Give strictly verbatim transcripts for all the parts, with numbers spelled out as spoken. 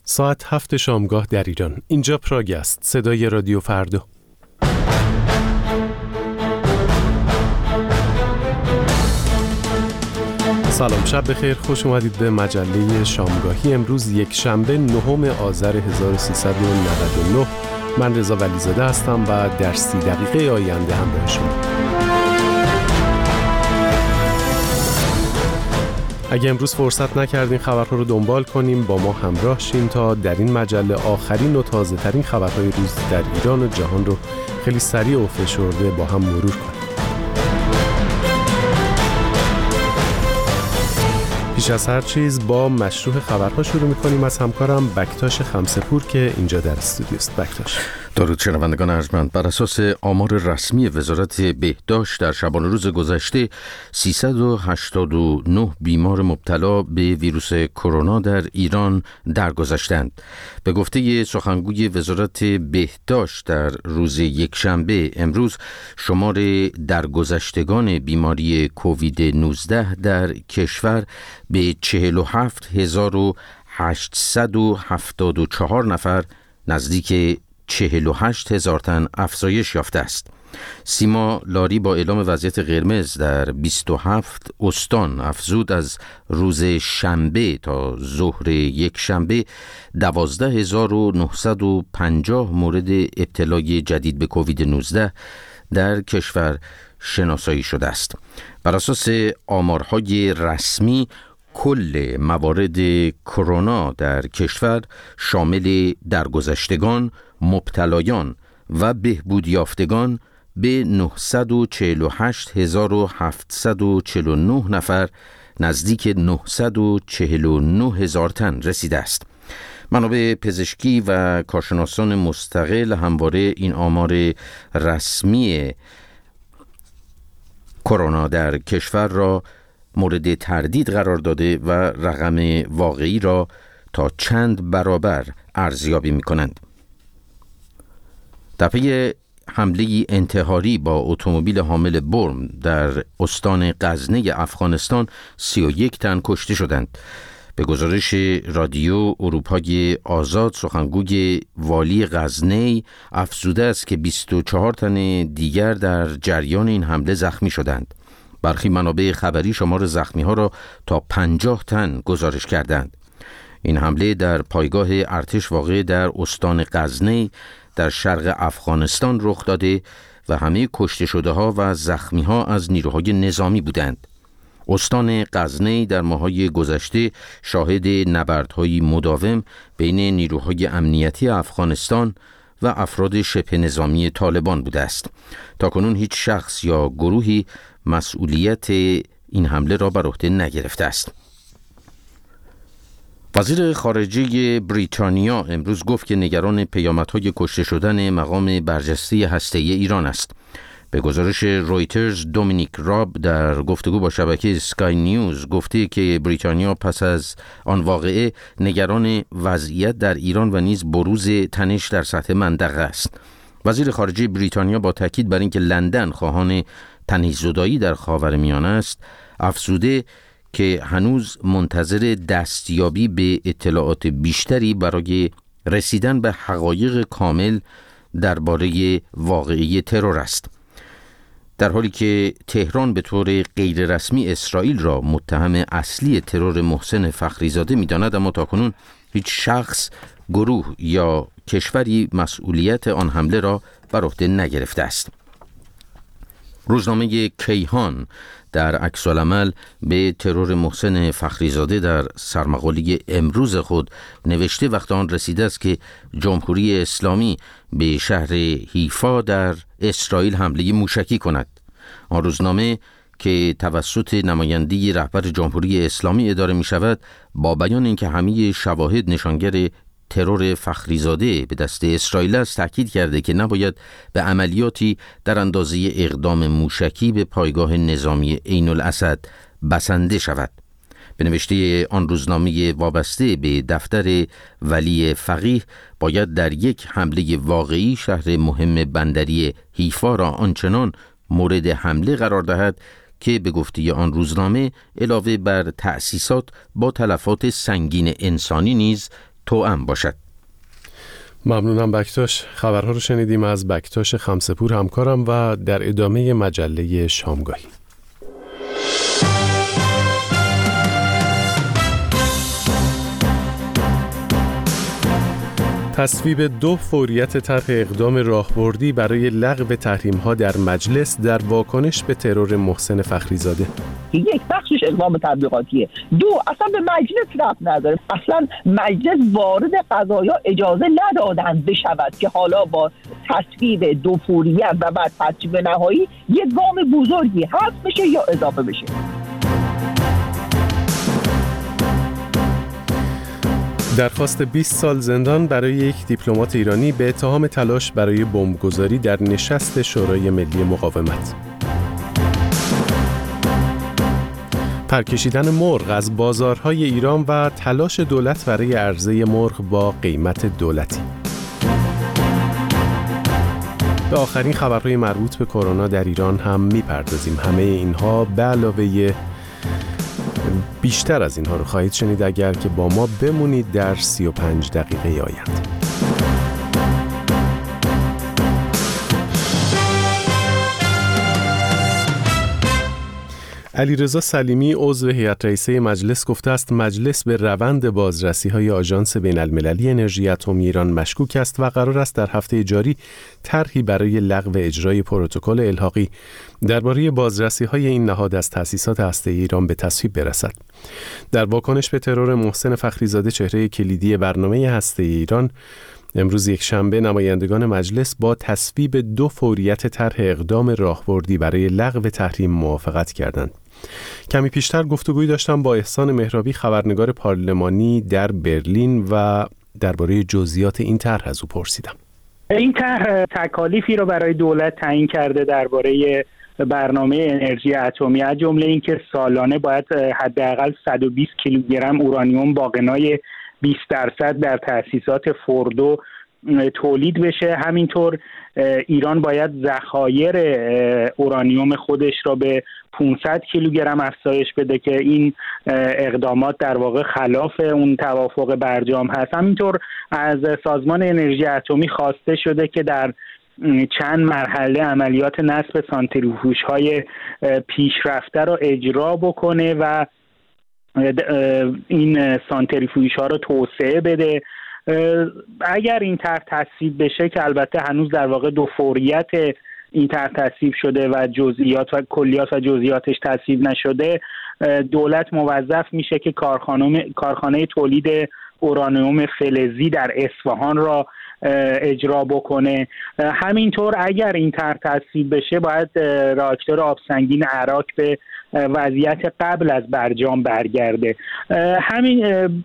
ساعت هفت شامگاه در ایران. اینجا پراگ است. صدای رادیو فردا. سلام، شب بخیر، خوش اومدید به مجله شامگاهی. امروز یک شنبه نهم آذر هزار و سیصد و نود و نه. من رضا ولیزاده هستم و در سی دقیقه آینده همراه شما. اگه امروز فرصت نکردین خبرها رو دنبال کنیم، با ما همراه شین تا در این مجله آخرین و تازه ترین خبرهای روز در ایران و جهان رو خیلی سریع و فشرده با هم مرور کنیم. پیش از هر چیز با مشروع خبرها شروع می‌کنیم. از همکارم بکتاش خمسه‌پور که اینجا در استودیوست. بکتاش. درود شنوندگان ارجمند. بر اساس آمار رسمی وزارت بهداشت در شبانه روز گذشته سیصد و هشتاد و نه بیمار مبتلا به ویروس کرونا در ایران درگذشتند. به گفته سخنگوی وزارت بهداشت در روز یکشنبه امروز شمار درگذشتگان بیماری کووید نوزده در کشور به چهل و هفت هزار و هشتصد و هفتاد و چهار نفر، نزدیک چهل و هشت هزار تن افزایش یافته است. سیما لاری با اعلام وضعیت قرمز در بیست و هفت استان افزود از روز شنبه تا ظهر یک شنبه دوازده هزار و نهصد و پنجاه مورد ابتلای جدید به کووید نوزده در کشور شناسایی شده است. بر اساس آمارهای رسمی کل موارد کرونا در کشور شامل درگذشتگان، مبتلایان و بهبود یافتگان به نهصد و چهل و هشت هزار و هفتصد و چهل و نه نفر، نزدیک نهصد و چهل و نه هزار تن رسیده است. منابع پزشکی و کارشناسان مستقل همواره این آمار رسمی کرونا در کشور را مورد تردید قرار داده و رقم واقعی را تا چند برابر ارزیابی می کنند. در پی حمله انتحاری با اتومبیل حامل بمب در استان غزنه افغانستان سی و یک تن کشته شدند. به گزارش رادیو اروپای آزاد، سخنگوی والی غزنه افزوده است که بیست و چهار تن دیگر در جریان این حمله زخمی شدند. برخی منابع خبری شمار زخمی ها را تا پنجاه تن گزارش کردند. این حمله در پایگاه ارتش واقع در استان غزنه در شرق افغانستان رخ داده و همه کشته شده ها و زخمی ها از نیروهای نظامی بودند. استان غزنه در ماه‌های گذشته شاهد نبردهای مداوم بین نیروهای امنیتی افغانستان و افراد شبه نظامی طالبان بوده است. تاکنون هیچ شخص یا گروهی مسئولیت این حمله را بر عهده نگرفته است. وزیر خارجه بریتانیا امروز گفت که نگران پیامدهای کشته شدن مقام برجسته هسته‌ای ایران است. به گزارش رویترز، دومینیک راب در گفتگو با شبکه سکای نیوز گفته که بریتانیا پس از آن واقعه نگران وضعیت در ایران و نیز بروز تنش در سطح منطقه است. وزیر خارجه بریتانیا با تاکید بر اینکه لندن خواهان تنش‌زدایی در خاورمیانه است، افزوده که هنوز منتظر دستیابی به اطلاعات بیشتری برای رسیدن به حقایق کامل درباره واقعه ترور است. در حالی که تهران به طور غیررسمی اسرائیل را متهم اصلی ترور محسن فخریزاده می‌داند، اما تاکنون هیچ شخص، گروه یا کشوری مسئولیت آن حمله را بر عهده نگرفته است. روزنامه کیهان در عکس‌العمل به ترور محسن فخریزاده در سرمقاله امروز خود نوشته وقت آن رسیده است که جمهوری اسلامی به شهر حیفا در اسرائیل حمله موشکی کند. آن روزنامه که توسط نماینده رهبر جمهوری اسلامی اداره می شود با بیان اینکه همه شواهد نشانگر ترور فخریزاده به دست اسرائیل است، تاکید کرده که نباید به عملیاتی در اندازه اقدام موشکی به پایگاه نظامی عین الاسد بسنده شود. به نوشته آن روزنامه وابسته به دفتر ولی فقیه، باید در یک حمله واقعی شهر مهم بندری حیفا را آنچنان مورد حمله قرار دهد که به گفته آن روزنامه علاوه بر تأسیسات با تلفات سنگین انسانی نیز توأم باشد. ممنونم بکتاش. خبرها رو شنیدیم از بکتاش خمسه‌پور همکارم و در ادامه مجله شامگاهی. تصویب دو فوریت طرح اقدام راهبردی برای لغو تحریم‌ها در مجلس در واکنش به ترور محسن فخریزاده. یک بخشش اقدام تبلیغاتیه، دو اصلا به مجلس ربط نداره. اصلا مجلس وارد قضایا اجازه ندادن بشود که حالا با تصویب دو فوریت و بعد تصویب نهایی یک گام بزرگی حذف بشه یا اضافه بشه. درخواست بیست سال زندان برای یک دیپلمات ایرانی به اتهام تلاش برای بمبگذاری در نشست شورای ملی مقاومت. پرکشیدن مرغ از بازارهای ایران و تلاش دولت برای عرضه مرغ با قیمت دولتی. به آخرین خبرهای مربوط به کرونا در ایران هم میپردازیم. همه اینها به علاوه بیشتر از اینها رو خواهید شنید اگر که با ما بمونید در سی و پنج دقیقه آینده. علیرضا سلیمی عضو هیئت رئیسه مجلس گفته است مجلس به روند بازرسی‌های آژانس بین‌المللی انرژی اتمی ایران مشکوک است و قرار است در هفته جاری طرحی برای لغو اجرای پروتکل الحاقی درباره بازرسی‌های این نهاد از تأسیسات هسته‌ای ایران به تصویب برسد. در واکنش به ترور محسن فخریزاده چهره کلیدی برنامه هسته‌ای ایران، امروز یک شنبه نمایندگان مجلس با تصویب دو فوریت طرح اقدام راهبردی برای لغو تحریم موافقت کردند. کمی پیشتر گفتگویی داشتم با احسان مهرابی، خبرنگار پارلمانی در برلین، و درباره جزئیات این طرح از او پرسیدم. این طرح تکالیفی رو برای دولت تعیین کرده درباره برنامه انرژی اتمی، از جمله اینکه سالانه باید حداقل صد و بیست کیلوگرم اورانیوم با غنای بیست درصد در تأسیسات فوردو تولید بشه. همینطور ایران باید ذخایر اورانیوم خودش را به پانصد کیلوگرم افزایش بده که این اقدامات در واقع خلاف اون توافق برجام هست. همینطور از سازمان انرژی اتمی خواسته شده که در چند مرحله عملیات نصب سانتریفوژهای پیشرفته را اجرا بکنه و این سانتریفوژ ها رو توسعه بده. اگر این طرح تصویب بشه، که البته هنوز در واقع دو فوریت این طرح تصویب شده و جزئیات و کلیات و جزئیاتش تصویب نشده، دولت موظف میشه که کارخانه کارخانه تولید اورانیوم فلزی در اصفهان را اجرا بکنه. همینطور اگر این طرح تصویب بشه، باید راکتور آبسنگین عراق به وضعیت قبل از برجام برگرده. همین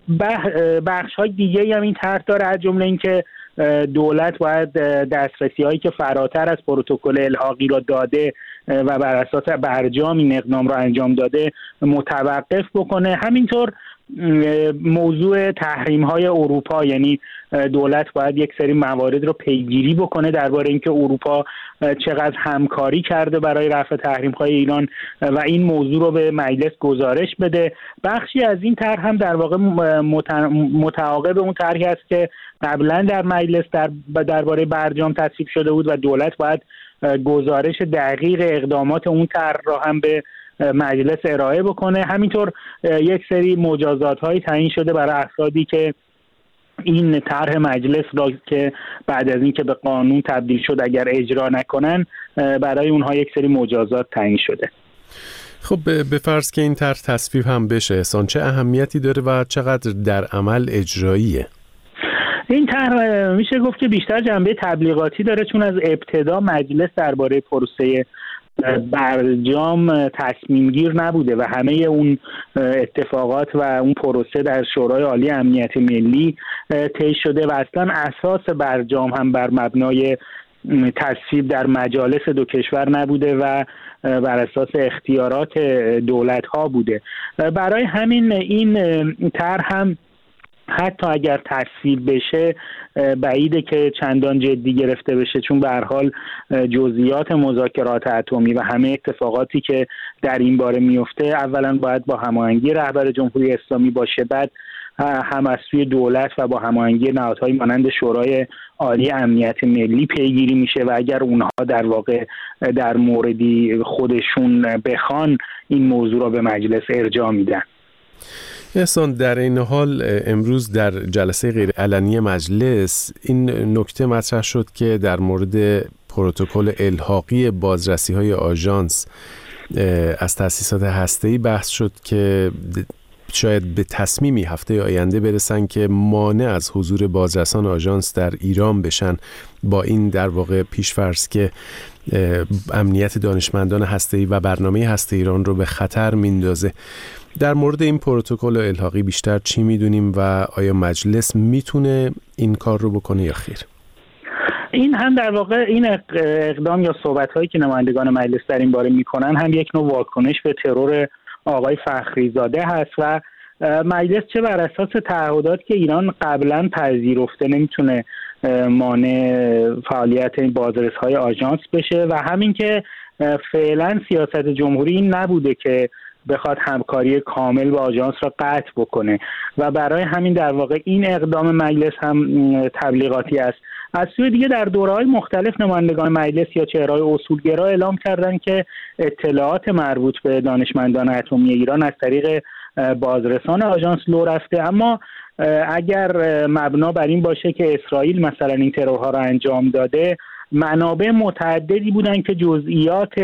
بخش های دیگه هم این طرح داره، از جمله اینکه دولت باید دسترسی هایی که فراتر از پروتکل الحاقی را داده و بر اساس برجام این اقدام را انجام داده متوقف بکنه. همینطور موضوع تحریم های اروپا، یعنی دولت باید یک سری موارد رو پیگیری بکنه درباره اینکه اروپا چقدر همکاری کرده برای رفع تحریم های ایران و این موضوع رو به مجلس گزارش بده. بخشی از این طرح هم در واقع متعاقب اون طرحی است که قبلا در مجلس در درباره برجام تصویب شده بود و دولت باید گزارش دقیق اقدامات اون طرح را هم به مجلس ارائه بکنه. همینطور یک سری مجازات هایی تعیین شده برای افرادی که این طرح مجلس را که بعد از این که به قانون تبدیل شد اگر اجرا نکنن، برای اونها یک سری مجازات تعیین شده. خب به فرض که این طرح تصویب هم بشه، احسان چه اهمیتی داره و چقدر در عمل اجراییه؟ این طرح میشه گفت که بیشتر جنبه تبلیغاتی داره، چون از ابتدا مجلس درباره پروسه برجام تصمیم گیر نبوده و همه اون اتفاقات و اون پروسه در شورای عالی امنیت ملی طی شده و اصلا اساس برجام هم بر مبنای تصویب در مجالس دو کشور نبوده و بر اساس اختیارات دولت ها بوده. برای همین این طرح هم حتی اگر تصویب بشه بعیده که چندان جدی گرفته بشه، چون به هر حال جزئیات مذاکرات اتمی و همه اتفاقاتی که در این باره میفته اولا باید با هماهنگی رهبر جمهوری اسلامی باشه، بعد هم از سوی دولت و با هماهنگی نهادهای مانند شورای عالی امنیت ملی پیگیری میشه و اگر اونها در واقع در موردی خودشون بخوان این موضوع را به مجلس ارجاع میدن. احسان، در این حال امروز در جلسه غیر علنی مجلس این نکته مطرح شد که در مورد پروتکل الحاقی بازرسی‌های آژانس از تأسیسات هسته‌ای بحث شد که شاید به تصمیمی هفته آینده برسن که مانع از حضور بازرسان آژانس در ایران بشن، با این در واقع پیش‌فرض که امنیت دانشمندان هسته‌ای و برنامه هسته ایران رو به خطر میندازه. در مورد این پروتکل الحاقی بیشتر چی میدونیم و آیا مجلس میتونه این کار رو بکنه یا خیر؟ این هم در واقع این اقدام یا صحبت‌هایی که نمایندگان مجلس در این باره میکنن هم یک نوع واکنش به ترور آقای فخریزاده هست و مجلس چه بر اساس تعهدات که ایران قبلا پذیرفته نمیتونه مانع فعالیت این بازرس‌های آژانس بشه و همین که فعلا سیاست جمهوری این نبوده که بخواد همکاری کامل با آژانس را قطع بکنه و برای همین در واقع این اقدام مجلس هم تبلیغاتی است. از سوی دیگه در دوره‌های مختلف نمایندگان مجلس یا چهره‌های اصولگرا اعلام کردند که اطلاعات مربوط به دانشمندان اتمی ایران از طریق بازرسان آژانس لو رفته، اما اگر مبنا بر این باشه که اسرائیل مثلا این ترورها را انجام داده، منابع متعددی بودن که جزئیات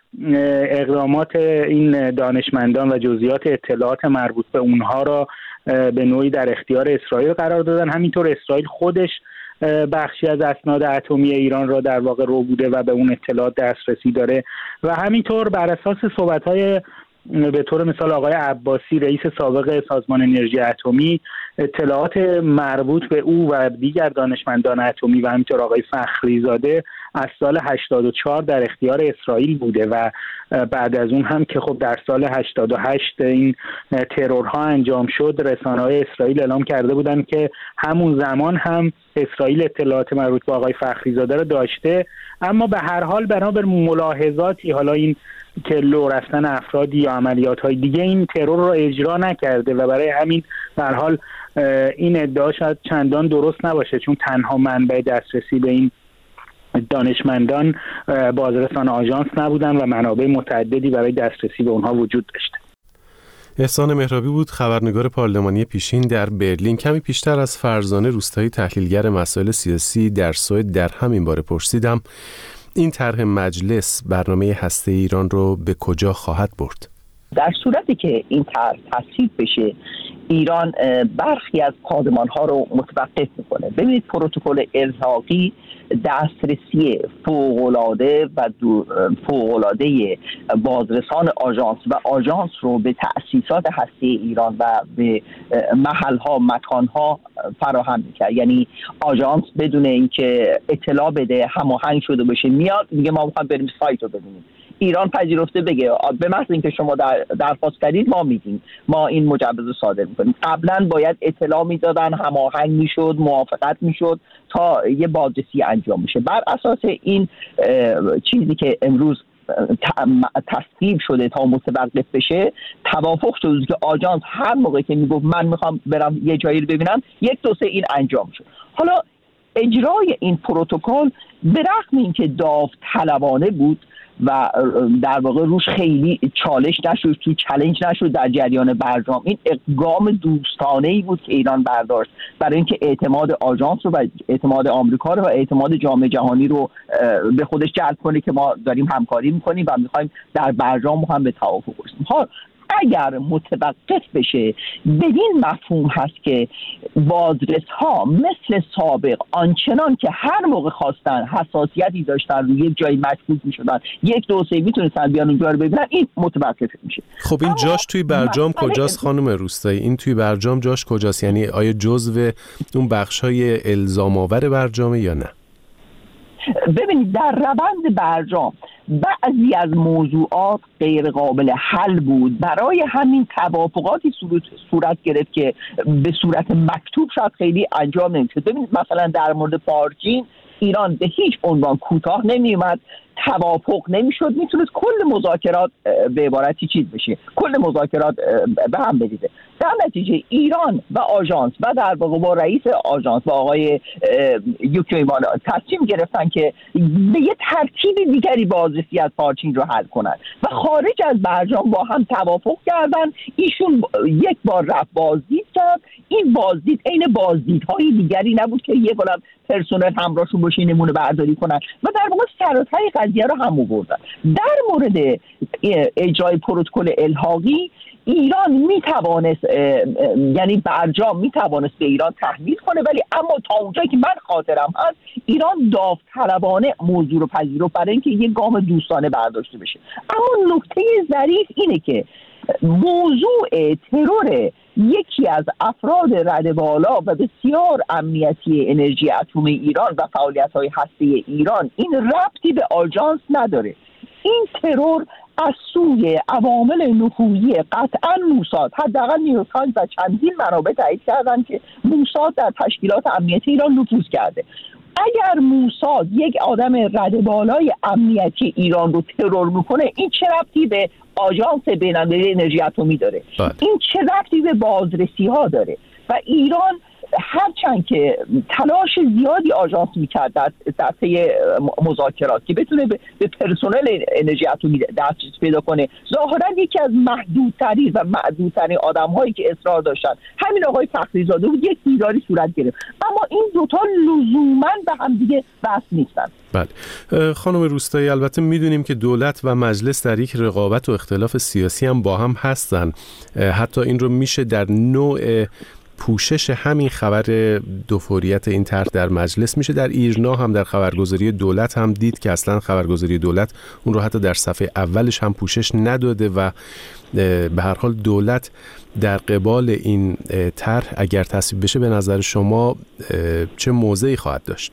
اقدامات این دانشمندان و جزئیات اطلاعات مربوط به اونها را به نوعی در اختیار اسرائیل قرار دادن. همینطور اسرائیل خودش بخشی از اسناد اتمی ایران را در واقع رو بوده و به اون اطلاعات دسترسی داره و همینطور بر اساس صحبت‌های به طور مثال آقای عباسی رئیس سابق سازمان انرژی اتمی، اطلاعات مربوط به او و دیگر دانشمندان اتمی و همینطور آقای فخریزاده از سال هشتاد و چهار در اختیار اسرائیل بوده و بعد از اون هم که خب در سال هشتاد و هشت این ترورها انجام شد، رسانه‌های اسرائیل اعلام کرده بودند که همون زمان هم اسرائیل اطلاعات مربوط به آقای فخریزاده را داشته، اما به هر حال بنابر ملاحظاتی حالا این که لو رفتن افرادی یا عملیات‌های دیگه این ترور را اجرا نکرده و برای همین به هر حال این ادعا شاید چندان درست نباشه، چون تنها منبع دسترسی به این دانشمندان بازرسان آژانس نبودن و منابع متعددی برای دسترسی به اونها وجود داشته. احسان مهرابی بود، خبرنگار پارلمانی پیشین در برلین. کمی پیشتر از فرزانه روستایی تحلیلگر مسائل سیاسی در سوئد در همین باره پرسیدم این طرح مجلس برنامه هسته ایران رو به کجا خواهد برد؟ در صورتی که این طرح تصویب بشه، ایران برخی از پادمان‌ها رو متوقف میکنه. ببینید پروتکل الحاقی دسترسی فوق‌العاده و فوق‌العاده بازرسان آژانس و آژانس رو به تأسیسات هسته ایران و به محل‌ها مکان‌ها فراهم می‌کرد. یعنی آژانس بدون اینکه اطلاع بده هماهنگ شده باشه میاد میگه ما می‌خوایم بریم سایت رو ببینیم، ایران پذیرفته بگه به محض اینکه شما در درخواست کردید ما میگیم ما این مجوز رو صادر میکنیم. قبلا باید اطلاع میدادن، هماهنگ میشد، موافقت میشد تا یه بازرسی انجام میشه. بر اساس این چیزی که امروز تصویب شده تا متوقف بشه، توافق شده که آژانس هر موقع که میگفت من میخوام برم یه جایی رو ببینم یک دو سه این انجام شد. حالا اجرای این پروتکل به رغم اینکه داوطلبانه بود و در واقع روش خیلی چالش نشد، تو چالش نشد در جریان برجام، این اقدام دوستانه‌ای بود که ایران برداشت برای اینکه اعتماد آژانس رو و اعتماد آمریکا رو و اعتماد جامعه جهانی رو به خودش جلب کنه که ما داریم همکاری می‌کنیم و می‌خوایم در برجام هم به توافق برسیم. ها اگر متوقف بشه بدین مفهوم هست که بازرس ها مثل سابق آنچنان که هر موقع خواستن حساسیتی داشتن روی یک جایی مشکوک میشدن یک دو سه میتونستن بیان اونجا رو ببینن، این متوقف میشه. خب این جاش توی برجام کجاست خانم روستایی؟ این توی برجام جاش کجاست؟ یعنی آیا جزو اون بخشای الزام آور برجامه یا نه؟ ببینید در روند برجام بعضی از موضوعات غیر قابل حل بود، برای همین توافقاتی صورت, صورت گرفت که به صورت مکتوب شاید خیلی انجام نمیشد. ببینید مثلا در مورد پارچین ایران به هیچ عنوان کوتاه نمی اومد، توافق نمیشد، میتونست کل مذاکرات به عبارتی چیز بشه، کل مذاکرات به هم بریزه. در نتیجه ایران و آژانس و در واقع با رئیس آژانس با آقای یوکیمان تصمیم گرفتن که به یه ترتیب دیگری بازرسی از پارچین رو حل کنن و خارج از برجام با هم توافق کردن. ایشون یک بار رفت بازدید کرد، این بازدید عین بازدیدهای دیگری نبود که یه بار پرسنل همراهشون باشه نمونه برداری کنن و در واقع سرتای قضیه رو هم آوردن. در مورد اجرای پروتکل الحاقی ایران میتوانست، یعنی برجام میتوانست به ایران تحمیل کنه، ولی اما تا اونجایی که من خاطرم هست ایران داوطلبانه موضوع رو پذیرفت برای اینکه یک گام دوستانه برداشته بشه. اما نکته ظریف اینه که موضوع ترور یکی از افراد رده بالا و بسیار امنیتی انرژی اتمی ایران و فعالیت‌های هسته‌ای ایران این ربطی به آژانس نداره. این ترور از سوی عوامل نفوذی قطعا موساد، حداقل نیویورک تایمز و چندین منابع تایید کردن که موساد در تشکیلات امنیتی ایران نفوذ کرده. اگر موساد یک آدم رده بالای امنیتی ایران رو ترور میکنه، این چه ربطی به آژانس بین‌المللی انرژی اتمی داره؟ بله. این چه ربطی به بازرسی ها داره؟ و ایران هرچند که تلاش زیادی آژانس میکرد در در طی مذاکرات که بتونه به, به پرسنل انرژی اتمی دسترسی پیدا کنه، ظاهرا یکی از محدودترین و معدودترین آدم‌هایی که اصرار داشتن همین آقای فخریزاده بود، یک دیداری صورت گرفت. اما این دوتا لزوما به هم دیگه وصل نیستن. بله خانم روستایی، البته میدونیم که دولت و مجلس در یک رقابت و اختلاف سیاسی هم با هم هستن. حتی این رو میشه در نوع پوشش همین خبر دوفوریت این طرح در مجلس میشه در ایرنا هم در خبرگزاری دولت هم دید که اصلا خبرگزاری دولت اون رو حتی در صفحه اولش هم پوشش نداده و به هر حال دولت در قبال این طرح اگر تصویب بشه به نظر شما چه موضعی خواهد داشت؟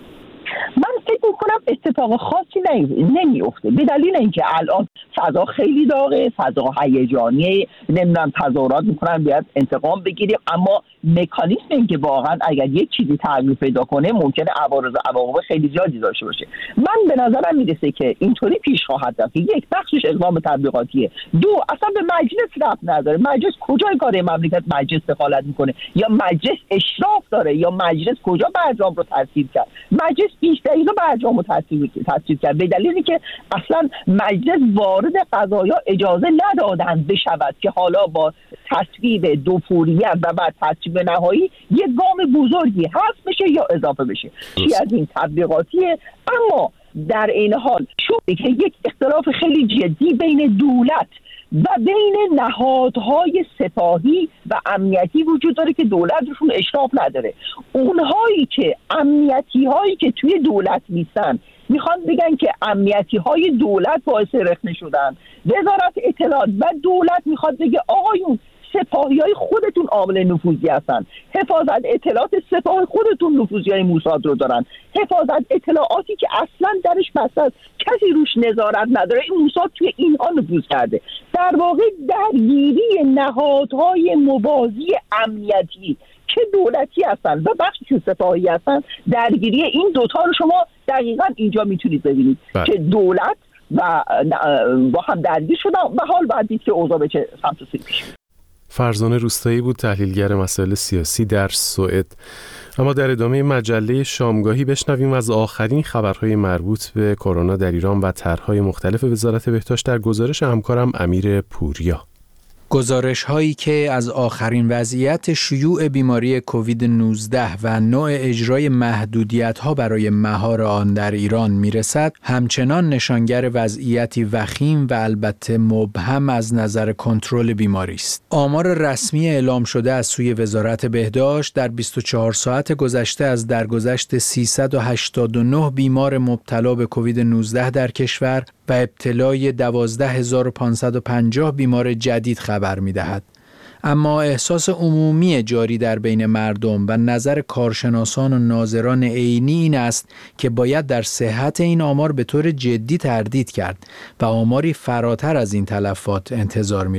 کنم اتفاق خاصی نمیفته به دلیل اینکه الان فضا خیلی داغه، فضا هیجانیه، نمیدونم تظاهرات میکنن باید انتقام بگیریم، اما مکانیزم این که واقعا اگر یک چیزی تغییر پیدا کنه ممکنه عوارض عواقب خیلی زیادی داشته باشه. من به نظرم میرسه که اینطوری پیش خواهد رفت که یک بخشش اقدام تبلیغاتیه، دو اصلا به مجلس ربط نداره. مجلس کجای کار مملکت مجلس دخالت میکنه؟ یا مجلس اشراف داره یا مجلس کجا برجام رو تصویب کرد؟ مجلس بیش دقیقه برجام رو تصویب تصویب کرد به دلیلی که اصلا مجلس وارد قضایا اجازه ندادن بشود که حالا با تصویب دوفوریت و بعد تصویب نهایی یک گام بزرگی حذف بشه یا اضافه بشه. چی از این تبلیغاتیه. اما در این حال شده که یک اختلاف خیلی جدی بین دولت و بین نهادهای سپاهی و امنیتی وجود داره که دولت روشون اشراف نداره. اونهایی که امنیتی هایی که توی دولت نیستن میخوان بگن که امنیتی های دولت باعث رخنه شدن. وزارت اطلاعات و دولت میخواد بگه آقایون سپاهی های خودتون عامل نفوذی هستن، حفاظت اطلاعات سپاه خودتون نفوذی های موساد رو دارن، حفاظت اطلاعاتی که اصلا درش بسته است کسی روش نظارت نداره، این موساد توی اینها نفوذ کرده. در واقع درگیری نهادهای موازی امنیتی که دولتی هستن و بخشی که سپاهی هستن، درگیری این دوتا رو شما دقیقاً اینجا میتونید ببینید بله. که دولت و با هم درگیر شدن و حال باید دید که اوضاع به چه سمت و سوی پیش. فرزانه روستایی بود، تحلیلگر مسائل سیاسی در سوئد. اما در ادامه مجله شامگاهی بشنویم از آخرین خبرهای مربوط به کرونا در ایران و طرح‌های مختلف وزارت بهداشت در گزارش همکارم امیر پوریا. گزارش هایی که از آخرین وضعیت شیوع بیماری کووید نوزده و نوع اجرای محدودیت ها برای مهار آن در ایران میرسد، همچنان نشانگر وضعیتی وخیم و البته مبهم از نظر کنترل بیماری است. آمار رسمی اعلام شده از سوی وزارت بهداشت در بیست و چهار ساعت گذشته از درگذشت سیصد و هشتاد و نه بیمار مبتلا به کووید نوزده در کشور و ابتلای دوازده هزار و پانصد و پنجاه بیمار جدید خبر می‌دهد. اما احساس عمومی جاری در بین مردم و نظر کارشناسان و ناظران عینی این است که باید در صحت این آمار به طور جدی تردید کرد و آماری فراتر از این تلفات انتظار می‌رود.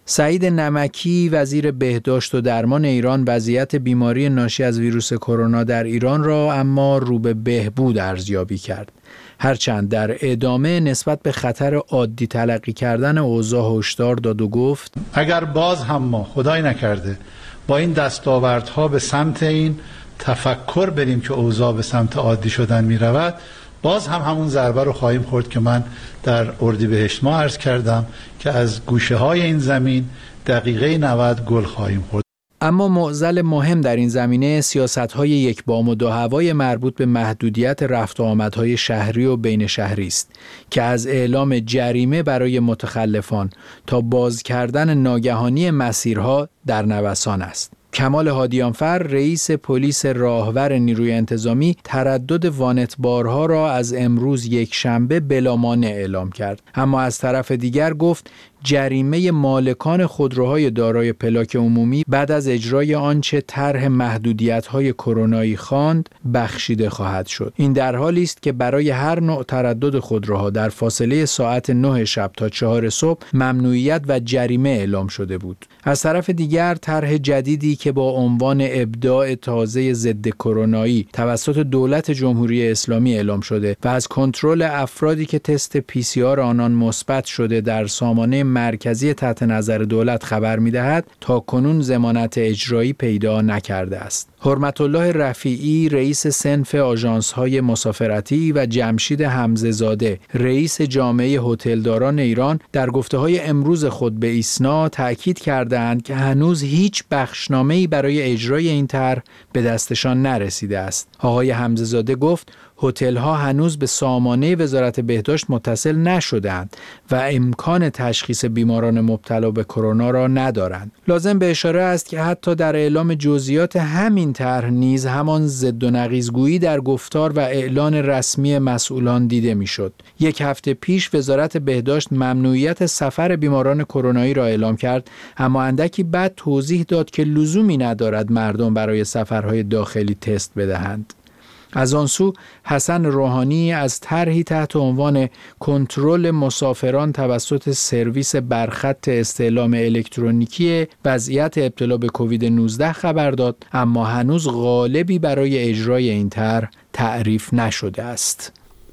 سعید نمکی وزیر بهداشت و درمان ایران وضعیت بیماری ناشی از ویروس کرونا در ایران را اما رو به بهبود ارزیابی کرد. هرچند در ادامه نسبت به خطر عادی تلقی کردن اوضاع هشدار داد و گفت اگر باز هم ما خدای نکرده با این دستاوردها به سمت این تفکر بریم که اوضاع به سمت عادی شدن می رود، باز هم همون ضربه رو خواهیم خورد که من در اردیبهشت ماه عرض کردم که از گوشه های این زمین دقیقه نود گل خواهیم خورد. اما معضل مهم در این زمینه سیاست‌های یک بام و دو هوای مربوط به محدودیت رفت و آمدهای شهری و بین شهری است که از اعلام جریمه برای متخلفان تا باز کردن ناگهانی مسیرها در نوسان است. کمال هادیانفر رئیس پلیس راهور نیروی انتظامی تردد وانتبارها را از امروز یک شنبه بلا مانع اعلام کرد، اما از طرف دیگر گفت جریمه مالکان خودروهای دارای پلاک عمومی بعد از اجرای آنچه طرح محدودیت‌های کرونایی خواند بخشیده خواهد شد. این در حالی است که برای هر نوع تردد خودروها در فاصله ساعت نه شب تا چهار صبح ممنوعیت و جریمه اعلام شده بود. از طرف دیگر طرح جدیدی که با عنوان ابداع تازه ضد کرونایی توسط دولت جمهوری اسلامی اعلام شده و از کنترل افرادی که تست پی سی آر آنان مثبت شده در سامانه مرکزی تحت نظر دولت خبر می‌دهد تا کنون ضمانت اجرایی پیدا نکرده است. حرمت الله رفیعی رئیس صنف آژانس‌های مسافرتی و جمشید حمزه زاده رئیس جامعه هتلداران ایران در گفته‌های امروز خود به ایسنا تأکید کردند که هنوز هیچ بخشنامه‌ای برای اجرای این طرح به دستشان نرسیده است. آقای حمزه زاده گفت هتل‌ها هنوز به سامانه وزارت بهداشت متصل نشدند و امکان تشخیص بیماران مبتلا به کرونا را ندارند. لازم به اشاره است که حتی در اعلام جزئیات همین طرح نیز همان ضد و نقیض‌گویی در گفتار و اعلان رسمی مسئولان دیده می‌شد. یک هفته پیش وزارت بهداشت ممنوعیت سفر بیماران کرونایی را اعلام کرد، اما اندکی بعد توضیح داد که لزومی ندارد مردم برای سفرهای داخلی تست بدهند. از آن سو حسن روحانی از طرحی تحت عنوان کنترل مسافران توسط سرویس برخط استعلام الکترونیکی وضعیت ابتلا به کووید نوزده خبر داد، اما هنوز قالبی برای اجرای این طرح تعریف نشده است.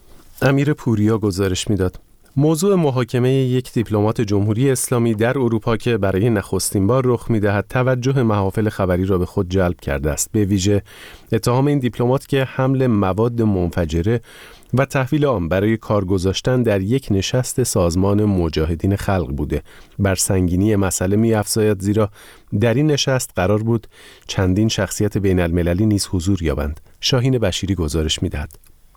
امیر پوریا گزارش میداد. موضوع محاکمه یک دیپلمات جمهوری اسلامی در اروپا که برای نخستین بار رخ می‌دهد توجه محافل خبری را به خود جلب کرده است، به ویژه اتهام این دیپلمات که حمل مواد منفجره و تحویل آن برای کار گذاشتن در یک نشست سازمان مجاهدین خلق بوده بر سنگینی مسئله می‌افزاید، زیرا در این نشست قرار بود چندین شخصیت بین المللی نیز حضور یابند. شاهین بشیری گزارش می‌دهد.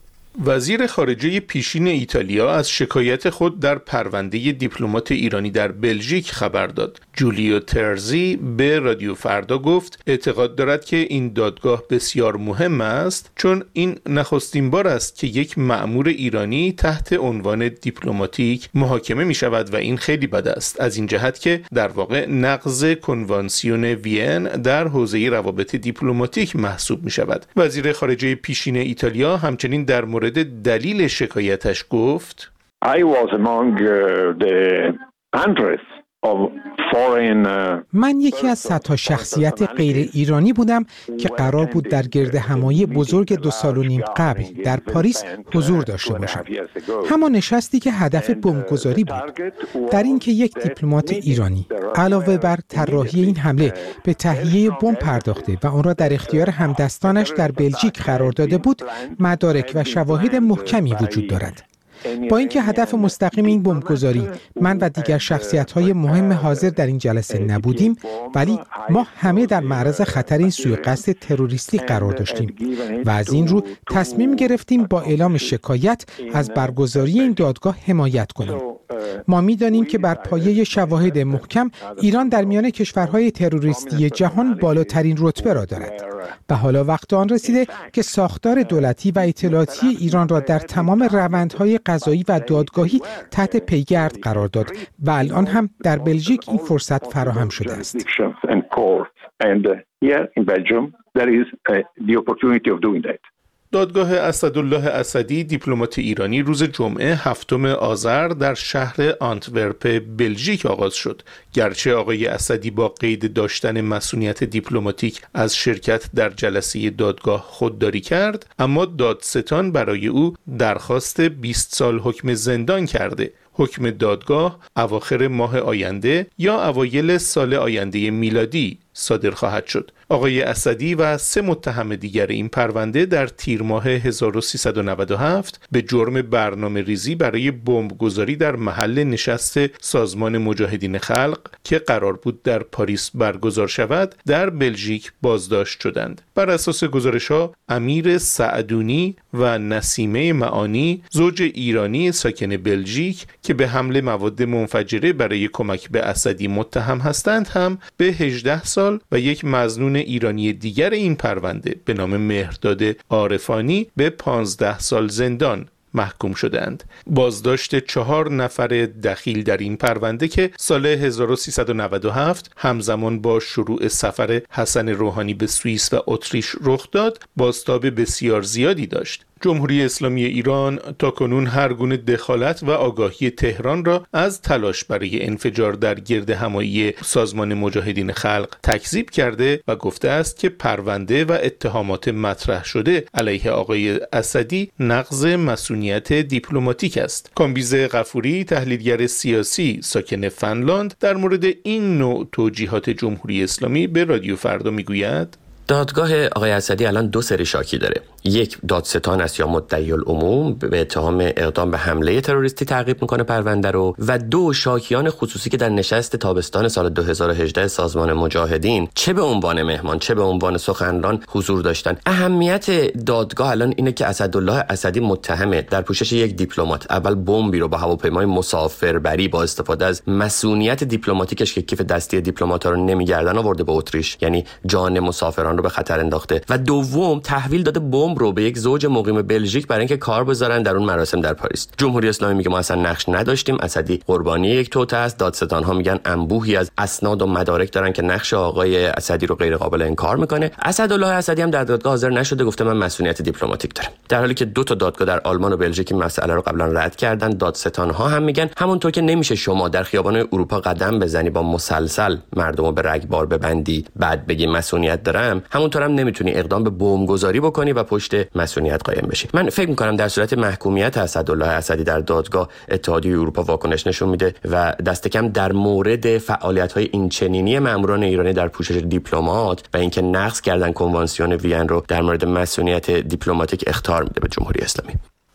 وزیر خارجه پیشین ایتالیا از شکایت خود در پرونده دیپلمات ایرانی در بلژیک خبر داد. جولیو ترزی به رادیو فردا گفت اعتقاد دارد که این دادگاه بسیار مهم است، چون این نخستین بار است که یک مأمور ایرانی تحت عنوان دیپلماتیک محاکمه می شود و این خیلی بد است، از این جهت که در واقع نقض کنوانسیون وین در حوزه روابط دیپلماتیک محسوب می شود. وزیر خارجه پیشین ایتالیا همچنین در مورد دلیل شکایتش گفت I was among the hundreds of foreign من یکی از صدها شخصیت غیر ایرانی بودم که قرار بود در گرد همایی بزرگ دو سال و نیم قبل در پاریس حضور داشته باشم. همان نشستی که هدف بمبگذاری بود، در این که یک دیپلمات ایرانی علاوه بر طراحی این حمله به تهیه بمب پرداخته و آن را در اختیار همدستانش در بلژیک قرار داده بود، مدارک و شواهد محکمی وجود دارد. با اینکه هدف مستقیم این بمبگذاری من و دیگر شخصیت‌های مهم حاضر در این جلسه نبودیم، ولی ما همه در معرض خطر این سوء قصد تروریستی قرار داشتیم و از این رو تصمیم گرفتیم با اعلام شکایت از برگزاری این دادگاه حمایت کنیم. ما می‌دانیم که بر پایه شواهد محکم ایران در میان کشورهای تروریستی جهان بالاترین رتبه را دارد و حالا وقت آن رسیده که ساختار دولتی و اطلاعاتی ایران را در تمام روندهای قضایی و دادگاهی تحت پیگرد قرار داد و الان هم در بلژیک این فرصت فراهم شده است. دادگاه اسدالله اسدی دیپلمات ایرانی روز جمعه هفتم آذر در شهر آنتورپ بلژیک آغاز شد. گرچه آقای اسدی با قید داشتن مسئولیت دیپلماتیک از شرکت در جلسه دادگاه خودداری کرد، اما دادستان برای او درخواست بیست سال حکم زندان کرده. حکم دادگاه اواخر ماه آینده یا اوایل سال آینده میلادی صادر خواهد شد. آقای اسدی و سه متهم دیگر این پرونده در تیر ماه هزار و سیصد و نود و هفت به جرم برنامه ریزی برای بمبگذاری در محل نشست سازمان مجاهدین خلق که قرار بود در پاریس برگزار شود در بلژیک بازداشت شدند. بر اساس گزارش‌ها امیر سعدونی و نسیمه معانی، زوج ایرانی ساکن بلژیک که به حمل مواد منفجره برای کمک به اسدی متهم هستند، هم به هجده سال و یک مظنون ایرانی دیگر این پرونده به نام مهرداد عارفانی به پانزده سال زندان محکوم شدند. بازداشت چهار نفر دخیل در این پرونده که سال هزار و سیصد و نود و هفت همزمان با شروع سفر حسن روحانی به سوئیس و اتریش رخ داد، بازتاب بسیار زیادی داشت. جمهوری اسلامی ایران تاکنون هر گونه دخالت و آگاهی تهران را از تلاش برای انفجار در گرد همایی سازمان مجاهدین خلق تکذیب کرده و گفته است که پرونده و اتهامات مطرح شده علیه آقای اسدی نقض مسئولیت دیپلماتیک است. کامبیز غفوری، تحلیلگر سیاسی ساکن فنلاند، در مورد این نوع توجیهات جمهوری اسلامی به رادیو فردا میگوید: دادگاه آقای اسدی الان دو سری شاکی داره. یک دادستان است یا مدعی العموم به اتهام اقدام به حمله تروریستی تعقیب میکنه پرونده رو، و دو شاکیان خصوصی که در نشست تابستان سال دو هزار و هجده سازمان مجاهدین چه به عنوان مهمان چه به عنوان سخنران حضور داشتن. اهمیت دادگاه الان اینه که اسدالله اسدی متهمه در پوشش یک دیپلمات اول بمبی رو با هواپیمای مسافربری با استفاده از مسئولیت دیپلماتیکش که کیف دستی دیپلمات‌ها رو نمیگردن آورده به اتریش، یعنی جان مسافران رو به خطر انداخته، و دوم تحویل داده بمب رو به یک زوج مقیم بلژیک برای اینکه کار بذارن در اون مراسم در پاریس. جمهوری اسلامی میگه ما اصلا نقش نداشتیم، اسدی قربانی یک توطئه است. دادستان ها میگن انبوهی از اسناد و مدارک دارن که نقش آقای اسدی رو غیر قابل انکار میکنه. اسدالله اسدی هم در دادگاه حاضر نشده، گفته من مسئولیت دیپلماتیک دارم، در حالی که دو تا دادگاه در آلمان و بلژیک این مسئله رو قبلا رد کردن. دادستان ها هم میگن همونطور که نمیشه شما در خیابان‌های اروپا قدم بزنی با مسلسل مردمو به رگبار ببندی بعد بگی مسئولیت دارم، همونطور هم نمیتونی اقدام به بمبگذاری بکنی و پشت مسئولیت قائم بشی. من فکر میکنم در صورت محکومیت اسدالله اسدی در دادگاه اتحادیه اروپا واکنش نشون میده و دست کم در مورد فعالیت‌های اینچنینی ماموران ایرانی در پوشش دیپلمات و اینکه نقض کردن کنوانسیون وین رو در مورد مسئولیت دیپلماتیک اخطار میده به جمهوری اسلامی.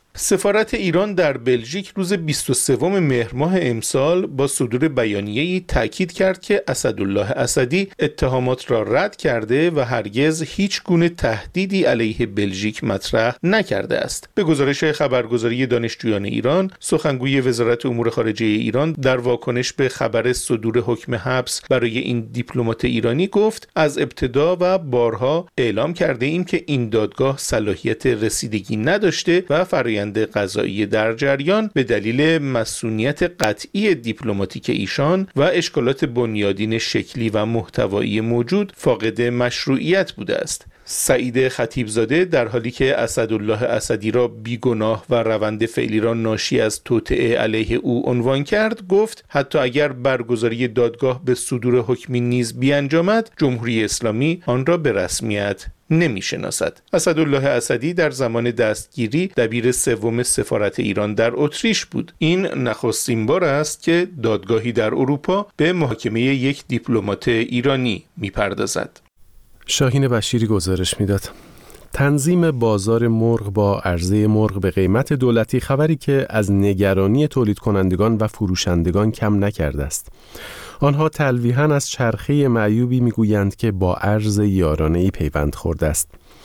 سفارت ایران در بلژیک روز بیست و سوم مهر ماه امسال با صدور بیانیه‌ای تاکید کرد که اسدالله اسدی اتهامات را رد کرده و هرگز هیچ گونه تهدیدی علیه بلژیک مطرح نکرده است. به گزارش خبرگزاری دانشجویان ایران، سخنگوی وزارت امور خارجه ایران در واکنش به خبر صدور حکم حبس برای این دیپلمات ایرانی گفت: از ابتدا و بارها اعلام کرده ایم که این دادگاه صلاحیت رسیدگی نداشته و فرآیند قضایی در جریان به دلیل مسئولیت قطعی دیپلماتیک ایشان و اشکالات بنیادین شکلی و محتوایی موجود فاقد مشروعیت بوده است. سعید خطیبزاده در حالی که اسدالله اسدی را بیگناه و روند فعلی را ناشی از توطئه علیه او عنوان کرد، گفت حتی اگر برگزاری دادگاه به صدور حکمی نیز بیانجامد، جمهوری اسلامی آن را به رسمیت نمی‌شناسد. اسدالله اسدی در زمان دستگیری دبیر سوم سفارت ایران در اتریش بود. این نخستین بار است که دادگاهی در اروپا به محاکمه یک دیپلمات ایرانی می‌پردازد. شاهین بشیری گزارش میداد. تنظیم بازار مرغ با عرضه مرغ به قیمت دولتی خبری که از نگرانی تولید کنندگان و فروشندگان کم نکرده است. آنها تلویحاً از چرخه معیوبی میگویند که با ارز یارانه‌ای پیوند خورده است.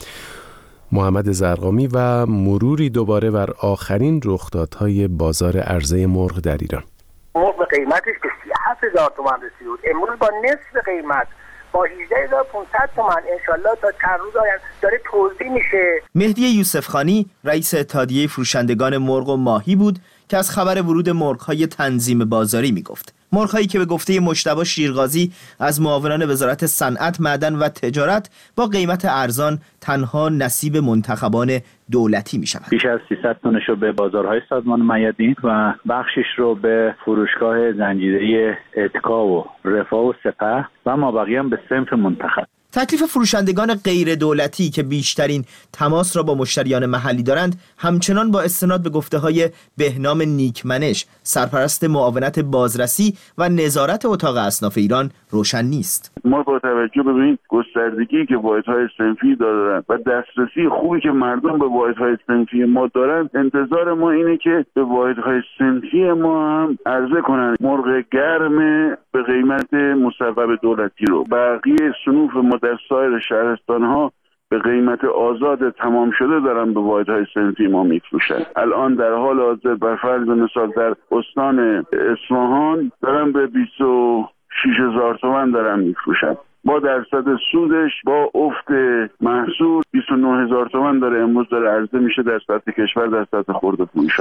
محمد زرقامی و مروری دوباره بر آخرین رخدادهای بازار عرضه مرغ در ایران. مرغ به قیمتش به سی و هفت هزار تومان رسید. امروز با نصف قیمت با هجده هزار و پانصد تومان انشالله تا چند روز آینده داره توزیع میشه. مهدی یوسفخانی رئیس اتحادیه فروشندگان مرغ و ماهی بود که از خبر ورود مرغ‌های تنظیم بازاری میگفت. مرغ‌هایی که به گفته مجتبی شیرغازی از معاونان وزارت صنعت، معدن و تجارت با قیمت ارزان تنها نصیب منتخبان دولتی می شود. بیش از سیصد تنش رو به بازارهای سازمان میادین و بخشش رو به فروشگاه زنجیره اتکا و رفاه و سپه و مابقی هم به صنف منتخب. تکلیف فروشندگان غیر دولتی که بیشترین تماس را با مشتریان محلی دارند همچنان با استناد به گفته‌های بهنام نیکمنش، سرپرست معاونت بازرسی و نظارت اتاق اصناف ایران، روشن نیست. ما با توجه به این گستردگی که واحدهای صنفی دارن و دسترسی خوبی که مردم به واحدهای صنفی ما دارن، انتظار ما اینه که به واحدهای صنفی ما هم عرضه کنن مرغ گرم به قیمت مصوب دولتی رو. بقیه صنوف ما در سایر شهرستان‌ها به قیمت آزاد تمام شده دارن به واحدهای صنفی ما میفروشن. الان در حال حاضر بر فرض مثال در استان اصفهان دارن به بیست و شش هزار تومان دارن میفروشن. با درصد سودش با افت محصول بیست و نه هزار تومان داره امروز داره عرضه میشه در سطح کشور، در سطح خرده فروشا.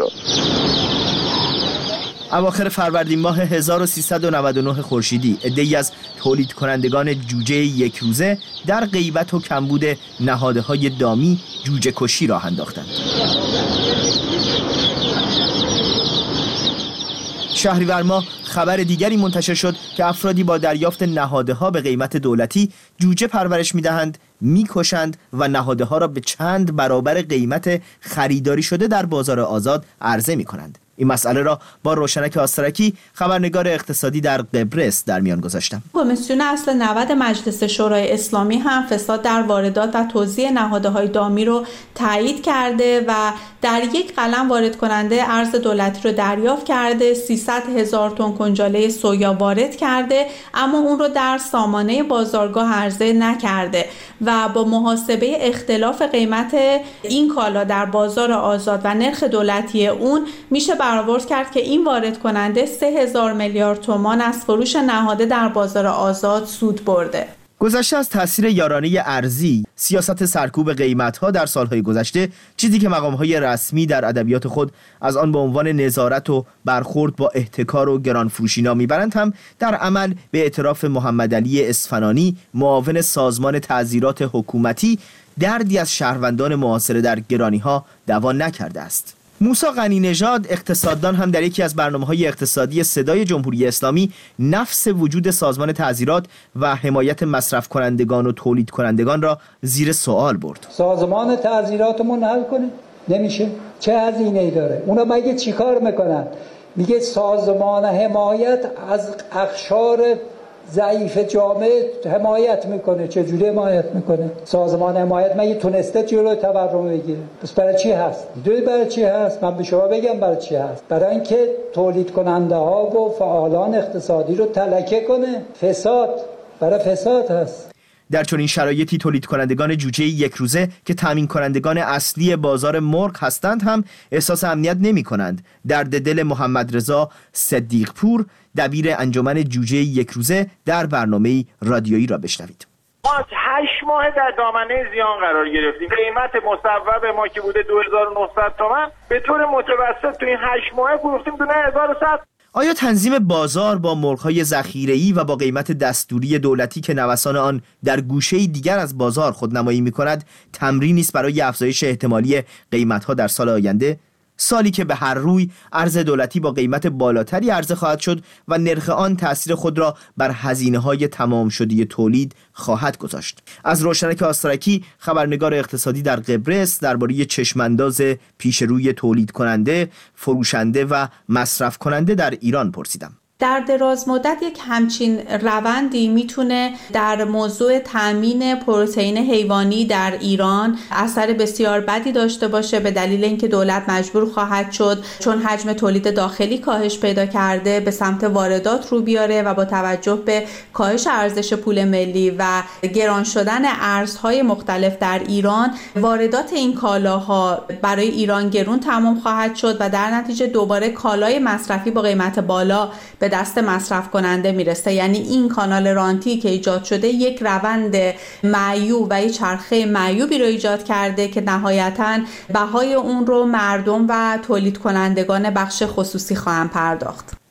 اواخر فروردین ماه هزار و سیصد و نود و نه خورشیدی عده‌ای از تولید کنندگان جوجه یک روزه در غیبت و کمبود نهادهای دامی جوجه کشی راه انداختند. شهریور ماه خبر دیگری منتشر شد که افرادی با دریافت نهادها به قیمت دولتی جوجه پرورش می‌دهند، می‌کشند و نهادها را به چند برابر قیمت خریداری شده در بازار آزاد عرضه می‌کنند. این مسئله را با روشنک آسترکی، خبرنگار اقتصادی در قبرس، در میان گذاشتم. کمیسیون اصل نود مجلس شورای اسلامی هم فساد در واردات و توزیع نهادهای دامی رو تایید کرده و در یک قلم وارد کننده ارز دولتی رو دریافت کرده، سیصد هزار تن کنجاله سویا وارد کرده اما اون رو در سامانه بازارگاه عرضه نکرده و با محاسبه اختلاف قیمت این کالا در بازار آزاد و نرخ دولتی اون میشه برآورد کرد که این وارد کننده سه هزار میلیارد تومان از فروش نهاده در بازار آزاد سود برده. گذشته از تاثیر یارانه ارزی، سیاست سرکوب قیمت‌ها در سالهای گذشته، چیزی که مقام‌های رسمی در ادبیات خود از آن به عنوان نظارت و برخورد با احتکار و گرانفروشی نام می‌برند، هم در عمل به اعتراف محمد علی اصفهانی، معاون سازمان تعزیرات حکومتی، دردی از شهروندان معاصر در گرانی‌ها دوا نکرده است. موسی غنی نژاد، اقتصاددان، هم در یکی از برنامه‌های اقتصادی صدای جمهوری اسلامی نفس وجود سازمان تعزیرات و حمایت مصرف کنندگان و تولید کنندگان را زیر سوال برد. سازمان تعزیراتمون حل کنه نمیشه. چه هزینه‌ای داره؟ اونا مگه چیکار میکنن؟ میگه سازمان حمایت از اقشار ضعیف جامعه حمایت میکنه. چجوری حمایت میکنه؟ سازمان حمایت مگه تونسته جلوی تورم بگیره؟ پس برای چی هست؟ دوی برای چی هست؟ من به شما بگم برای چی هست. برای اینکه تولید کننده ها و فعالان اقتصادی رو تلکه کنه. فساد، برای فساد هست. در چنین شرایطی تولید کنندگان جوجه یک روزه که تامین کنندگان اصلی بازار مرغ هستند هم احساس امنیت نمی کنند. درد دل محمد رضا صدیق پور، دبیر انجمن جوجه یک روزه، در برنامه رادیویی را بشنوید. ما هشت ماه در دامنه زیان قرار گرفتیم. قیمت مصوب ما که بوده دو هزار و نهصد تومان، به طور متوسط تو این هشت ماه فروختیم دونه هزار و صد. آیا تنظیم بازار با مرغ‌های ذخیره‌ای و با قیمت دستوری دولتی که نوسان آن در گوشه‌ای دیگر از بازار خودنمایی می‌کند تمرینی است برای افزایش احتمالی قیمت‌ها در سال آینده؟ سالی که به هر روی ارز دولتی با قیمت بالاتری عرضه خواهد شد و نرخ آن تأثیر خود را بر هزینه‌های تمام شده تولید خواهد گذاشت. از روشنک آسترکی، خبرنگار اقتصادی در قبرس، درباره چشمانداز پیش روی تولید کننده، فروشنده و مصرف کننده در ایران پرسیدم. در دراز مدت یک همچین روندی میتونه در موضوع تامین پروتئین حیوانی در ایران اثر بسیار بدی داشته باشه، به دلیل اینکه دولت مجبور خواهد شد چون حجم تولید داخلی کاهش پیدا کرده به سمت واردات رو بیاره و با توجه به کاهش ارزش پول ملی و گران شدن ارزهای مختلف در ایران، واردات این کالاها برای ایران گرون تمام خواهد شد و در نتیجه دوباره کالای مصرفی با قیمت بالا به دست مصرف کننده میرسه. یعنی این کانال رانتی که ایجاد شده یک روند معیوب و یک چرخه معیوبی رو ایجاد کرده که نهایتاً بهای اون رو مردم و تولید کنندگان بخش خصوصی خواهند پرداخت.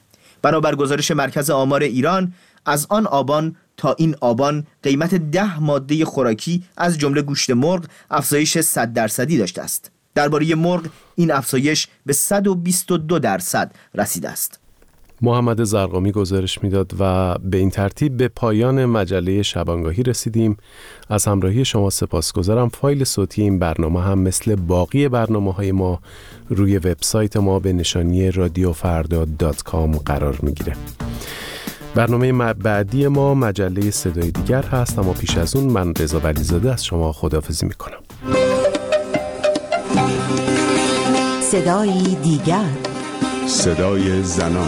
بنابر گزارش مرکز آمار ایران، از آن آبان تا این آبان قیمت ده ماده خوراکی از جمله گوشت مرغ افزایش صد درصدی داشته است. درباره مرغ این افزایش به صد و بیست و دو درصد رسیده است. محمد زرقامی گزارش میداد و به این ترتیب به پایان مجله شبانگاهی رسیدیم. از همراهی شما سپاسگزارم. فایل صوتی این برنامه هم مثل باقی برنامه‌های ما روی وبسایت ما به نشانی رادیو فردا دات کام قرار میگیره. برنامه بعدی ما مجله صدای دیگر هست، اما پیش از اون من رضا ولیزاده از شما خداحافظی میکنم. صدای دیگر، صدای زنان.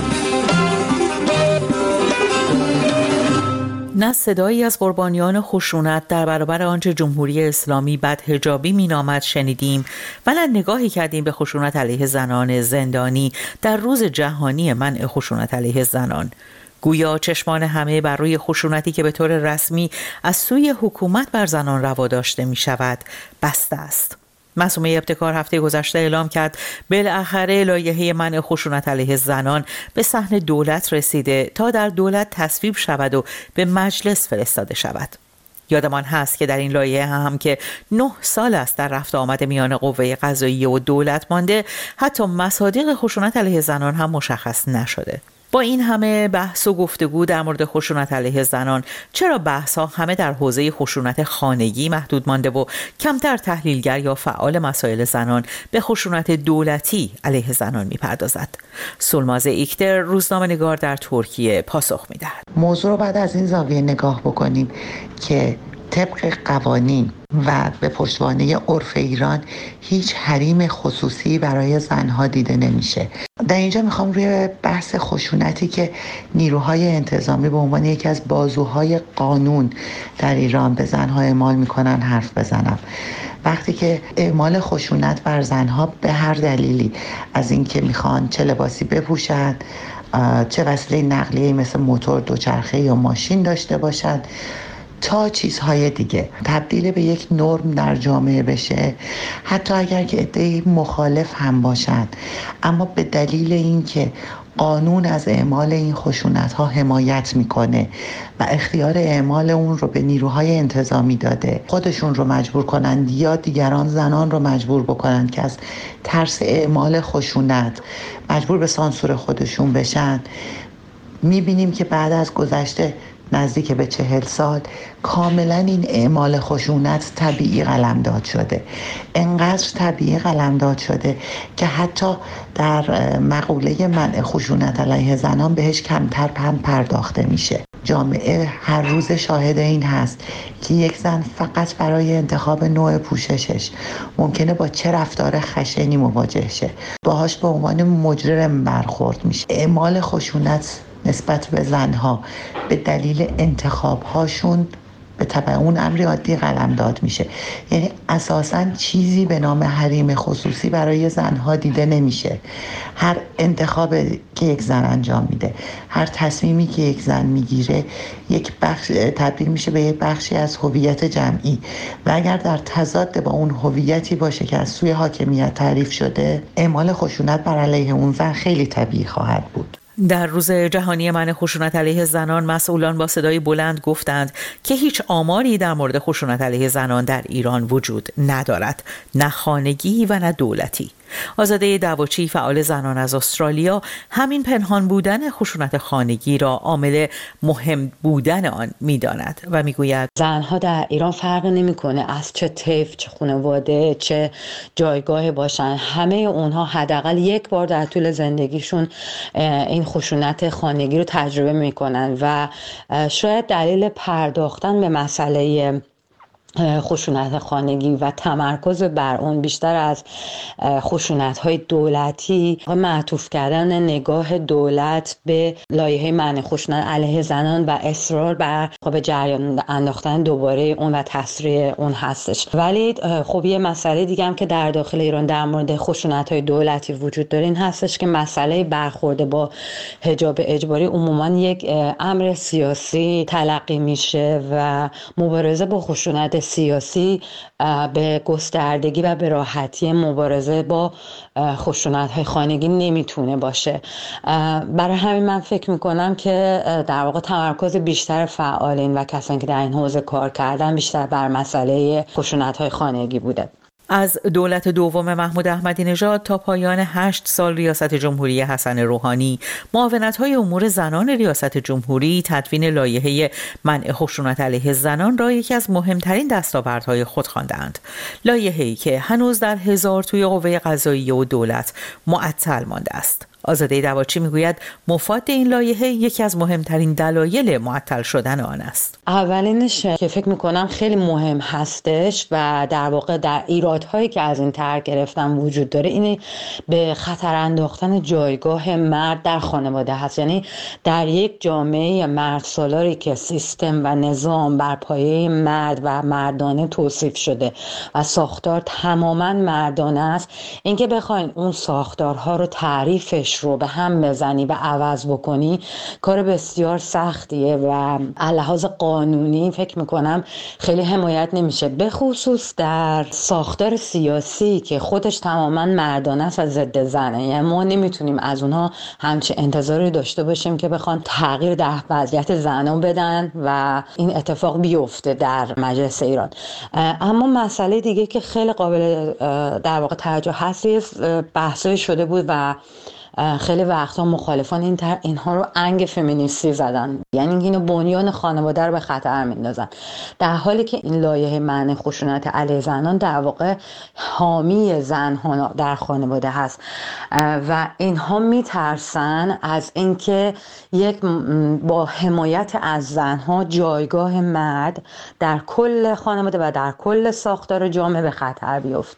نه صدایی از قربانیان خشونت در برابر آنچه جمهوری اسلامی بدحجابی مینامد شنیدیم و نه نگاهی کردیم به خشونت علیه زنان زندانی در روز جهانی منع خشونت علیه زنان. گویا چشمان همه بر روی خشونتی که به طور رسمی از سوی حکومت بر زنان روا داشته می شود بسته است. معصومه ابتکار هفته گذشته اعلام کرد بالاخره لایحه منع خشونت علیه زنان به صحن دولت رسیده تا در دولت تصویب شود و به مجلس فرستاده شود. یادمان هست که در این لایحه هم که نه سال است در رفت آمد میان قوه قضاییه و دولت مانده، حتی مصادیق خشونت علیه زنان هم مشخص نشده. با این همه بحث و گفتگو در مورد خشونت علیه زنان، چرا بحث‌ها همه در حوزه خشونت خانگی محدود مانده و کمتر تحلیلگر یا فعال مسائل زنان به خشونت دولتی علیه زنان می‌پردازد؟ سلماز ایکتر، روزنامه‌نگار در ترکیه، پاسخ می‌دهد. موضوع رو بعد از این زاویه نگاه بکنیم که طبق قوانین و به پشتوانه عرف ایران هیچ حریم خصوصی برای زنها دیده نمیشه. در اینجا میخوام روی بحث خشونتی که نیروهای انتظامی به عنوان یکی از بازوهای قانون در ایران به زنها اعمال میکنن حرف بزنم. وقتی که اعمال خشونت بر زنها به هر دلیلی، از اینکه میخوان چه لباسی بپوشند، چه وسیله نقلیه‌ای مثل موتور، دوچرخه یا ماشین داشته باشند، تا چیزهای دیگه تبدیل به یک نرم در جامعه بشه، حتی اگر که عده‌ای مخالف هم باشند، اما به دلیل اینکه قانون از اعمال این خشونت ها حمایت میکنه و اختیار اعمال اون رو به نیروهای انتظامی داده، خودشون رو مجبور کنند یا دیگران زنان رو مجبور بکنند که از ترس اعمال خشونت مجبور به سانسور خودشون بشن. میبینیم که بعد از گذشته نزدیک به چهل سال کاملا این اعمال خشونت طبیعی قلمداد شده. انقدر طبیعی قلمداد شده که حتی در مقوله منع خشونت علیه زنان بهش کمتر هم پرداخته میشه. جامعه هر روز شاهد این هست که یک زن فقط برای انتخاب نوع پوششش ممکنه با چه رفتار خشنی مواجه شه، باهاش به عنوان مجرم برخورد میشه. اعمال خشونت نسبت به زنها به دلیل انتخابهاشون به تبع اون امری عادی قلمداد میشه. یعنی اساساً چیزی به نام حریم خصوصی برای زنها دیده نمیشه. هر انتخابی که یک زن انجام میده، هر تصمیمی که یک زن میگیره، یک بخش تبدیل میشه به یک بخشی از هویت جمعی و اگر در تضاد با اون هویتی باشه که از سوی حاکمیت تعریف شده، اعمال خشونت بر علیه اون زن خیلی طبیعی خواهد بود. در روز جهانی منع خشونت علیه زنان، مسئولان با صدای بلند گفتند که هیچ آماری در مورد خشونت علیه زنان در ایران وجود ندارد، نه خانگی و نه دولتی. آزاده دعواچی، فعال زنان از استرالیا، همین پنهان بودن خشونت خانگی را عامل مهم بودن آن می‌داند و می‌گوید زنها در ایران فرق نمی‌کنه از چه طیف، چه خانواده، چه جایگاه باشن، همه اونها حداقل یک بار در طول زندگیشون این خشونت خانگی رو تجربه می‌کنن و شاید دلیل پرداختن به مسئله خشونت خانگی و تمرکز بر اون بیشتر از خشونت‌های دولتی و معطوف کردن نگاه دولت به لایحه منع خشونت علیه زنان و اصرار بر به جریان انداختن دوباره اون و تسریع اون هستش. ولی خب یه مسئله دیگه هم که در داخل ایران در مورد خشونت‌های دولتی وجود داره این هستش که مسئله برخورد با حجاب اجباری عموما یک امر سیاسی تلقی میشه و مبارزه با خشونت سیاسی به گستردگی و به راحتی مبارزه با خشونت‌های خانگی نمیتونه باشه. برای همین من فکر میکنم که در واقع تمرکز بیشتر فعالین و کسانی که در این حوزه کار کردن بیشتر بر مسئله خشونت‌های خانگی بوده. از دولت دوم محمود احمدی نژاد تا پایان هشت سال ریاست جمهوری حسن روحانی، معاونت‌های امور زنان ریاست جمهوری تدوین لایحه منع خشونت علیه زنان را یکی از مهمترین دستاوردهای خود خواندند. لایحه‌ای که هنوز در هزار توی قوه قضاییه و دولت معطل مانده است. آزاده دواچی میگوید مفاد این لایحه یکی از مهمترین دلایل معطل شدن آن است. اولینش که فکر میکنم خیلی مهم هستش و در واقع در ایرادهایی که از این طرح گرفتن وجود داره اینه به خطر انداختن جایگاه مرد در خانواده هست. یعنی در یک جامعه مرد سالاری که سیستم و نظام بر پایه مرد و مردانه توصیف شده و ساختار تماما مردانه است، اینکه بخواین اون ساختارها رو تعریفش رو به هم بزنی و عوض بکنی کار بسیار سختیه و لحاظ قانونی فکر میکنم خیلی حمایت نمیشه، به خصوص در ساختار سیاسی که خودش تماما مردانه است و ضد زنه. یعنی ما نمیتونیم از اونها همچین انتظاری داشته باشیم که بخوان تغییر در وضعیت زنان بدن و این اتفاق بیفته در مجلس ایران. اما مسئله دیگه که خیلی قابل در واقع توجه هست بحثی شده بود و خیلی وقتا مخالفان این تر اینها رو انگ فمینیستی زدن، یعنی اینو بنیان خانواده رو به خطر میندازن، در حالی که این لایحه منع خشونت علیه زنان در واقع حامی زنها در خانواده هست و اینها میترسن از اینکه یک با حمایت از زنها جایگاه مرد در کل خانواده و در کل ساختار جامعه به خطر بیفته.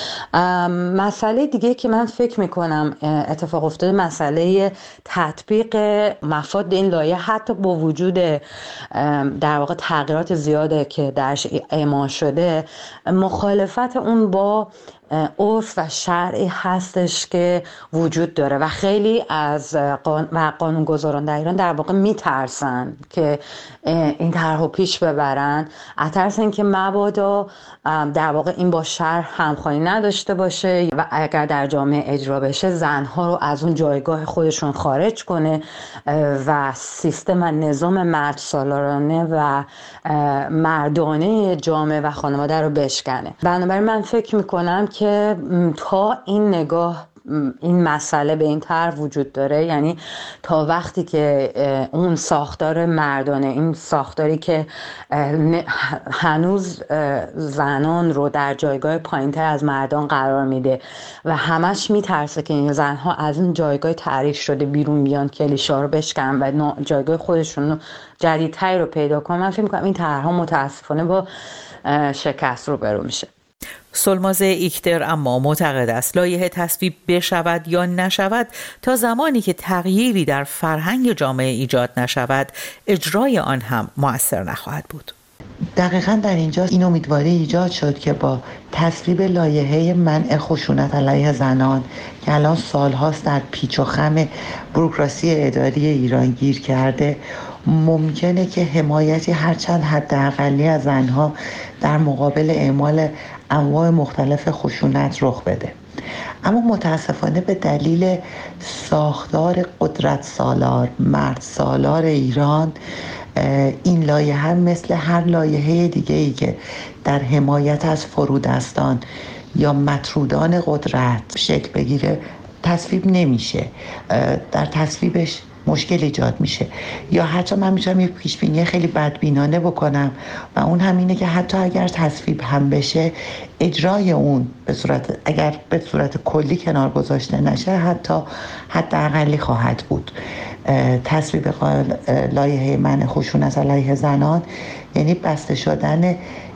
مسئله دیگه که من فکر میکنم اتفاق افتاده مسئله تطبیق مفاد این لایحه، حتی با وجود در واقع تغییرات زیاده که درش اعمال شده، مخالفت اون با عرف و شرعی هستش که وجود داره و خیلی از قانون و قانونگذاران در ایران در واقع میترسن که این طرحو پیش ببرن، از ترس اینکه مبادا در واقع این با شرع همخوانی نداشته باشه و اگر در جامعه اجرا بشه زنها رو از اون جایگاه خودشون خارج کنه و سیستم و نظام مرد سالارانه و مردانه جامعه و خانواده رو بشکنه. بنابراین من فکر میکنم که تا این نگاه این مسئله به این طرح وجود داره، یعنی تا وقتی که اون ساختار مردانه، این ساختاری که هنوز زنان رو در جایگاه پایین‌تر از مردان قرار میده و همش میترسه که این زنها از این جایگاه تعریف شده بیرون بیان، کلیشه‌ها رو بشکنن و جایگاه خودشون رو جدیدتری رو پیدا کنن، من فکر می‌کنم این طرح‌ها متاسفانه با شکست روبرو میشه. سلماز ایکتر اما معتقد است لایحه تصویب بشود یا نشود، تا زمانی که تغییری در فرهنگ جامعه ایجاد نشود اجرای آن هم مؤثر نخواهد بود. دقیقاً در اینجا این امیدواری ایجاد شد که با تصویب لایحه منع خشونت علیه زنان که الان سالهاست در پیچ و خم بوروکراسی اداری ایران گیر کرده، ممکنه که حمایتی هرچند حداقلی از زنها در مقابل اعمال انواع مختلف خشونت رخ بده. اما متاسفانه به دلیل ساختار قدرت سالار، مرد سالار ایران، این لایحه مثل هر لایحه دیگه‌ای که در حمایت از فرودستان یا مطرودان قدرت شکل بگیره تصویب نمیشه، در تصویبش مشکل ایجاد میشه. یا حتی من میتونم یک پیشبینی خیلی بدبینانه بکنم و اون هم اینه که حتی اگر تصویب هم بشه، اجرای اون به صورت اگر به صورت کلی کنار گذاشته نشه حتی حداقلی خواهد بود. تصویب لایحه منع خشونت علیه زنان یعنی بسته شدن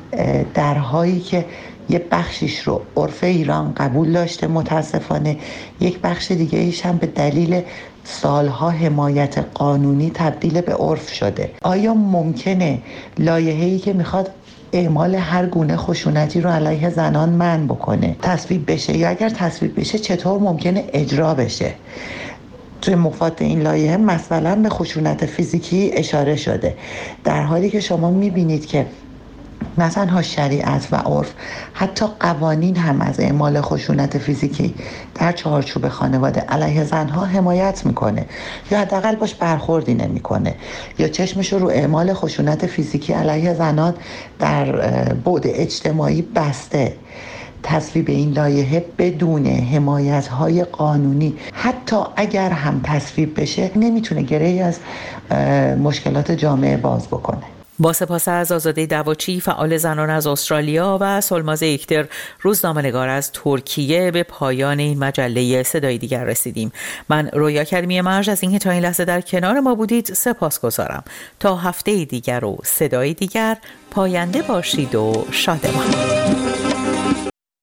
درهایی که یه بخشیش رو عرف ایران قبول داشته متاسفانه، یک بخش دیگه ایش هم به دلیل سالها حمایت قانونی تبدیل به عرف شده. آیا ممکنه لایحه‌ای که میخواد اعمال هر گونه خشونتی رو علیه زنان منع بکنه تصویب بشه؟ یا اگر تصویب بشه چطور ممکنه اجرا بشه؟ توی مفاد این لایحه مثلا به خشونت فیزیکی اشاره شده، در حالی که شما میبینید که نه تنها شریعت و عرف، حتی قوانین هم از اعمال خشونت فیزیکی در چارچوب خانواده علیه زنها حمایت میکنه یا حداقل باش برخوردی نمیکنه یا چشمش رو اعمال خشونت فیزیکی علیه زنان در بعد اجتماعی بسته. تصویب این لایحه بدون حمایت‌های قانونی حتی اگر هم تصویب بشه نمیتونه گره‌ای از مشکلات جامعه باز بکنه. با سپاس از آزاده دواچی، فعال زنان از استرالیا، و سلماز ایکتر، روزنامه‌نگار از ترکیه، به پایان این مجله صدای دیگر رسیدیم. من رویا کریمی مرج از اینکه تا این لحظه در کنار ما بودید سپاسگزارم. تا هفته دیگر و صدای دیگر، پاینده باشید و شادمان.